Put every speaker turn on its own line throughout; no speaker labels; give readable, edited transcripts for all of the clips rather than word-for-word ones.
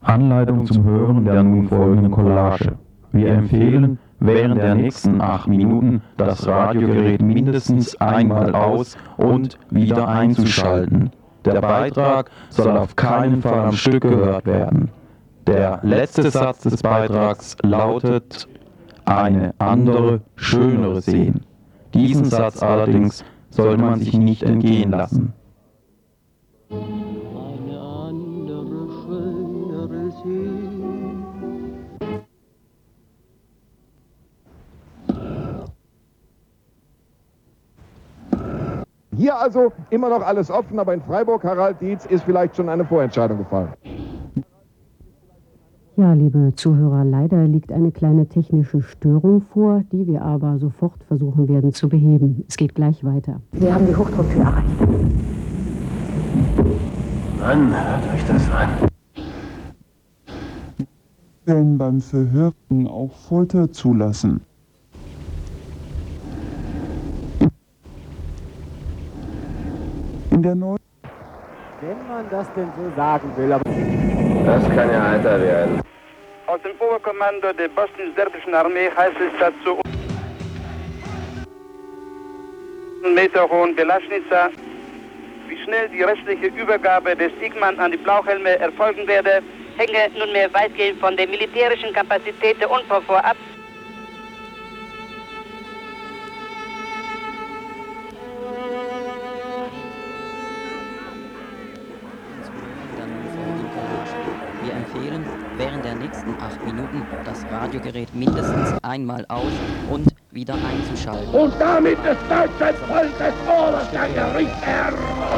Anleitung zum Hören der nun folgenden Collage. Wir empfehlen, während der nächsten 8 Minuten das Radiogerät mindestens einmal aus- und wieder einzuschalten. Der Beitrag soll auf keinen Fall am Stück gehört werden. Der letzte Satz des Beitrags lautet: eine andere, schönere sehen. Diesen Satz allerdings sollte man sich nicht entgehen lassen.
Eine andere, schönere sehen.
Hier also immer noch alles offen, aber in Freiburg, Harald Dietz, ist vielleicht schon eine Vorentscheidung gefallen.
Ja, liebe Zuhörer, leider liegt eine kleine technische Störung vor, die wir aber sofort versuchen werden zu beheben. Es geht gleich weiter.
Sie haben die Hochdrucktür erreicht.
Mann, hört euch das an.
Denn beim Verhörten auch Folter zulassen. In der neuen...
Wenn man das denn so sagen will, aber...
Das kann ja heiter werden.
Aus dem Oberkommando der bosnisch-serbischen Armee heißt es dazu, Meter hohen Belaschnica, wie schnell die restliche Übergabe des Igman an die Blauhelme erfolgen werde, hänge nunmehr weitgehend von der militärischen Kapazität der UNPROFOR ab.
Wir empfehlen, während der nächsten 8 Minuten das Radiogerät mindestens einmal aus- und wieder einzuschalten.
Und damit des deutschen Volkes Obersteiner Richter!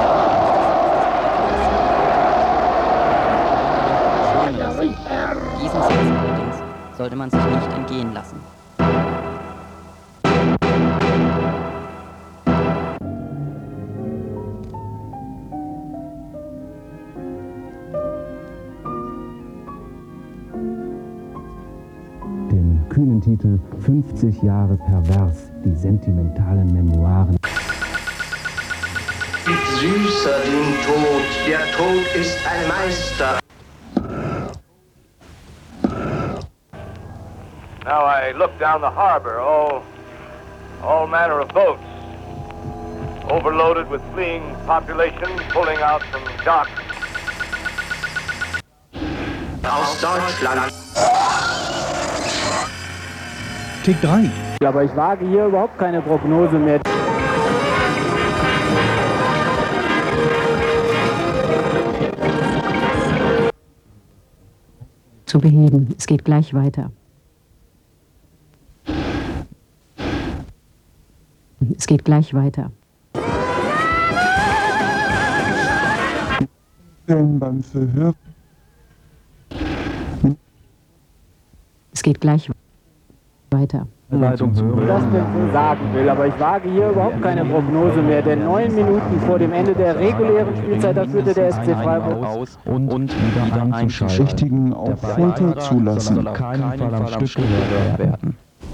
Diesen Satz allerdings sollte man sich nicht entgehen lassen.
Den kühnen Titel 50 Jahre pervers, die sentimentalen Memoiren.
Süßer den Tod, der Tod ist ein Meister.
Now I look down the harbor, all manner of boats, overloaded with fleeing population, pulling out from docks.
Aus Deutschland.
Tick 3. Aber ich wage hier überhaupt keine Prognose mehr.
Zu beheben. Es geht gleich weiter. Es geht gleich weiter.
Denn beim Verhör...
Es geht gleich weiter.
Leitung zu hören. Das denn so sagen will, aber ich wage hier überhaupt keine Prognose mehr, denn 9 Minuten vor dem Ende der regulären Spielzeit, da führte der SC Freiburg
aus und wieder einzuschalten.
Richtigen auch Folter zulassen.
Soll auf keinen Fall am Stück gehört werden.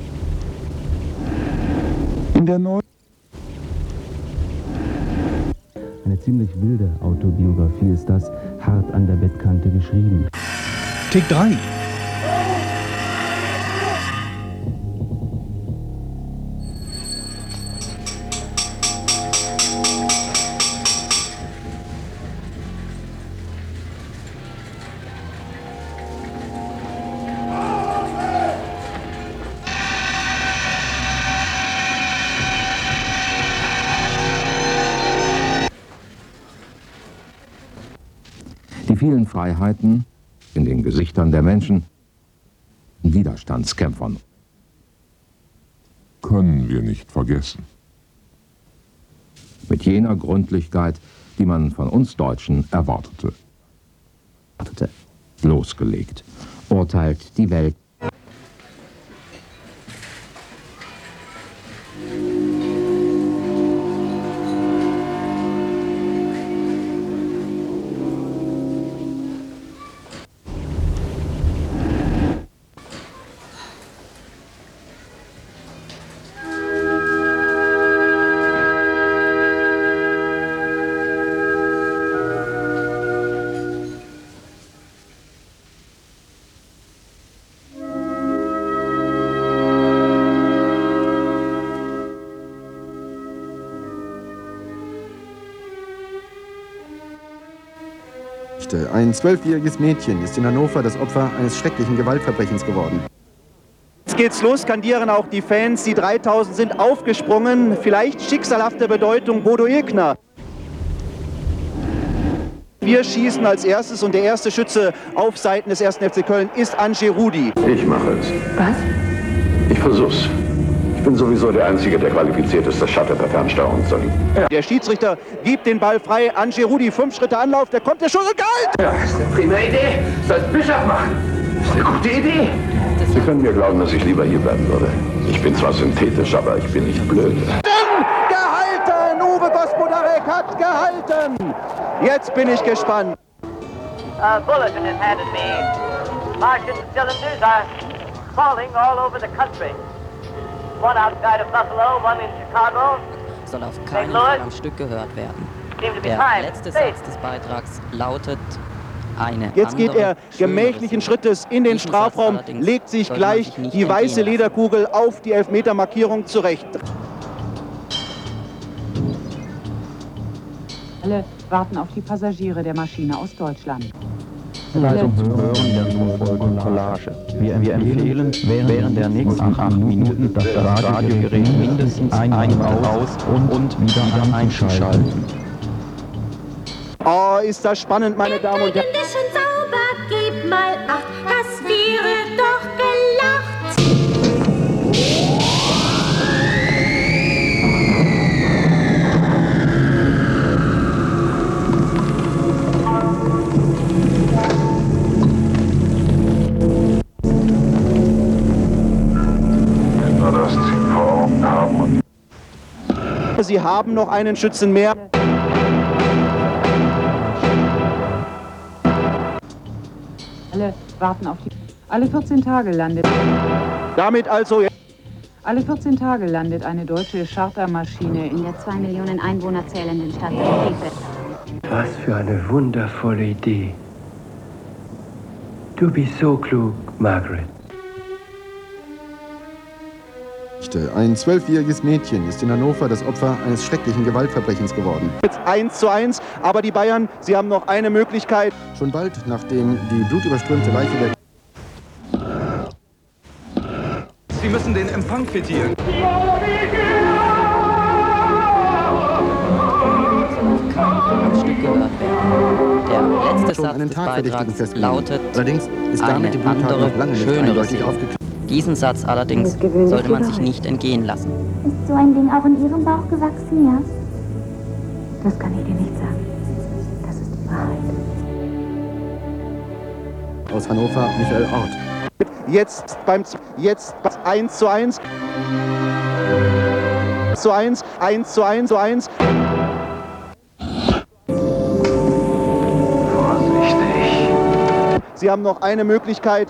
In der neuen...
Eine ziemlich wilde Autobiografie ist das, hart an der Bettkante geschrieben.
Tick 3.
Die vielen Freiheiten in den Gesichtern der Menschen, Widerstandskämpfern.
Können wir nicht vergessen.
Mit jener Gründlichkeit, die man von uns Deutschen erwartete. Losgelegt, urteilt die Welt.
Ein 12-jähriges Mädchen ist in Hannover das Opfer eines schrecklichen Gewaltverbrechens geworden.
Jetzt geht's los, skandieren auch die Fans. Die 3000 sind aufgesprungen. Vielleicht schicksalhafte Bedeutung Bodo Ilgner. Wir schießen als erstes und der erste Schütze auf Seiten des 1. FC Köln ist Andrzej Rudi.
Ich mache es.
Was?
Ich versuch's. Ich bin sowieso der Einzige, der qualifiziert ist, das Shutter per Fernsteuerung zu liegen.
Der Schiedsrichter gibt den Ball frei. Andrzej Rudi, 5 Schritte Anlauf, der kommt, der Schuss und Galt!
Ja, das ist eine prima Idee. Soll Bischof machen. Das ist eine gute Idee. Sie können mir glauben, dass ich lieber hier bleiben würde. Ich bin zwar synthetisch, aber ich bin nicht blöd.
Gehalten! Uwe Gospodarek hat gehalten! Jetzt bin ich gespannt.
A bulletin is handed me. Martian cylinders are falling all over the country. One outside of Buffalo, one in Chicago.
Soll auf keinen Fall am Stück gehört werden. Der letzte Satz des Beitrags lautet: eine
Jetzt geht er gemächlichen Schrittes in den Strafraum, legt sich gleich die weiße Lederkugel auf die Elfmetermarkierung zurecht.
Alle warten auf die Passagiere der Maschine aus Deutschland.
Leitung zum Hören der nun folgenden Collage. Wir empfehlen, während der nächsten 8 Minuten das Radiogerät mindestens einmal aus und wieder einzuschalten.
Oh, ist das spannend, meine Damen und Herren.
Schon sauber, gib mal Acht, das wäre doch gelacht.
Sie haben noch einen Schützen mehr.
Alle warten auf die... Alle 14 Tage landet...
Damit also...
Alle 14 Tage landet eine deutsche Chartermaschine in der 2 Millionen Einwohner zählenden Stadt Krefeld.
Was für eine wundervolle Idee. Du bist so klug, Margaret.
Ein 12-jähriges Mädchen ist in Hannover das Opfer eines schrecklichen Gewaltverbrechens geworden.
Jetzt 1:1, aber die Bayern, sie haben noch eine Möglichkeit.
Schon bald, nachdem die blutüberströmte Leiche der...
Sie müssen den Empfang quittieren.
Am Stück gehört werden. Der letzte Satz des Beitrags lautet:
Allerdings ist damit die
eine
Bluttat noch lange
andere,
nicht
schönere
eindeutig
Sicht.
aufgeklärt.
Diesen Satz allerdings sollte man sich nicht entgehen lassen.
Ist so ein Ding auch in Ihrem Bauch gewachsen, ja? Das kann ich dir nicht sagen. Das ist die Wahrheit.
Aus Hannover, Michael Ort.
Jetzt 1:1. 1:1.
Vorsichtig.
Sie haben noch eine Möglichkeit.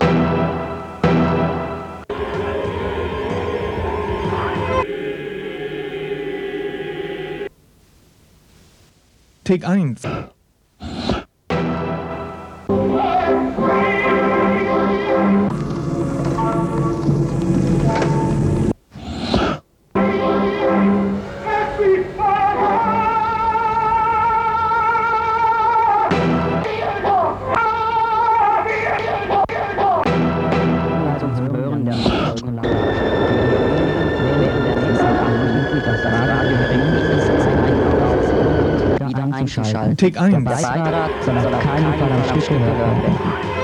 Take 1.
Einschalten.
Take 1.
Der Beitrag soll auf keinen Fall am Stück gehört werden.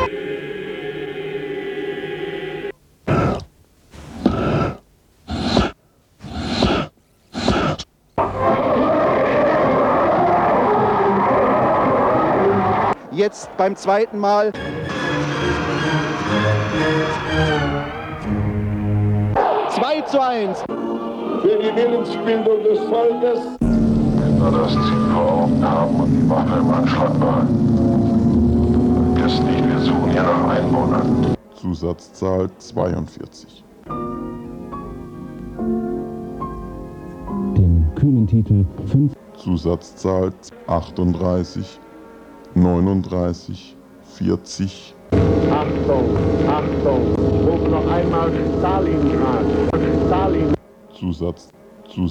Jetzt beim zweiten Mal. Zwei zu 1.
Für die Willensbildung des Volkes.
Wenn wir das Ziel vor Augen haben und die Waffe im Anschlag behalten. Vergesst nicht, wir suchen hier nach Einwohnern.
Zusatzzahl 42.
Den kühnen Titel 5.
Zusatzzahl 38, 39, 40.
Achtung, Achtung, rufe noch einmal Stalingrad. Stalin.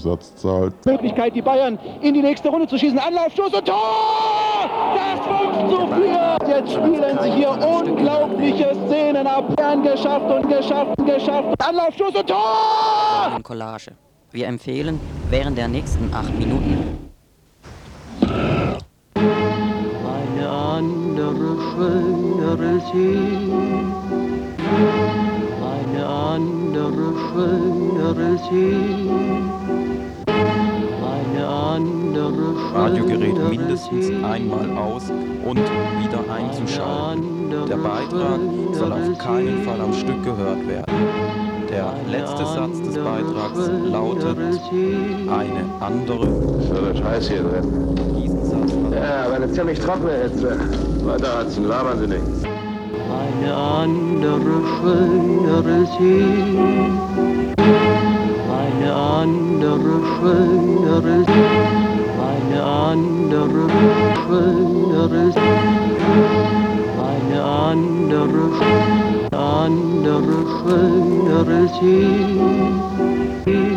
Zusatzzahl.
Möglichkeit, die Bayern in die nächste Runde zu schießen. Anlaufstoß und Tor! Das zu führen. Jetzt spielen sich hier unglaubliche Szenen ab. Geschafft und geschafft und geschafft. Anlaufschuss und Tor!
Collage. Wir empfehlen während der nächsten 8 Minuten
eine andere, schönere See. Eine andere, schönere See. Eine andere,
Radiogerät mindestens einmal aus und wieder einzuschalten. Der Beitrag soll auf keinen Fall am Stück gehört werden. Der letzte Satz des Beitrags lautet: eine andere.
So, das heiß hier drin.
Diesen Satz.
Ja, aber eine ziemlich trockene Hitze. Weiter Hudson, labern Sie nicht.
Eine andere, schönere See. Eine andere, schönere See. Eine andere, schönere See. Eine andere, schönere See.